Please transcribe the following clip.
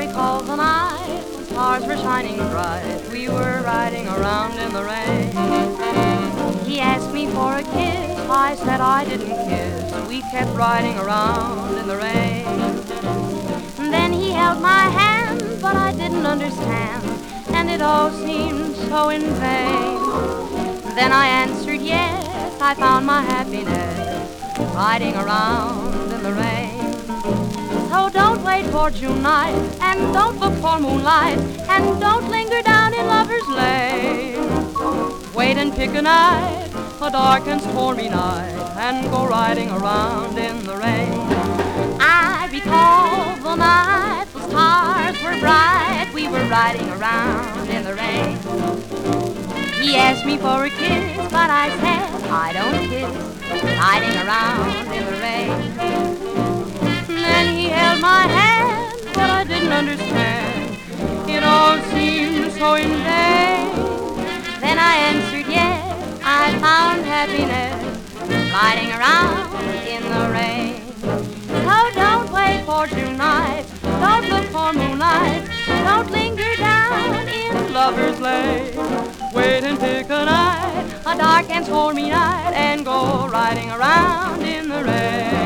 recall the night, the stars were shining bright. We were riding around in the rain. He asked me for a kiss, I said I didn't kiss. We kept riding around in the rain. Then he held my hand, but I didn't understand, and it all seemed so in vain. Then I answered yes, I found my happiness riding around in the rain. So don't wait for June night, and don't look for moonlight, and don't linger down in Lover's Lane. Wait and pick a night, a dark and stormy night, and go riding around in the rain. I recall the night, the stars were bright. We were riding around in the rain. He asked me for a kiss, but I said I don't kiss, riding around in the rain. Then he held my hand, but I didn't understand. It all seemed so in vain. Then I answered yes, I found happiness riding around in the rain. So don't wait for June night, don't look for moonlight, don't linger down in Lover's Lane. Wait and pick a night, a dark and stormy night, and go riding around in the rain.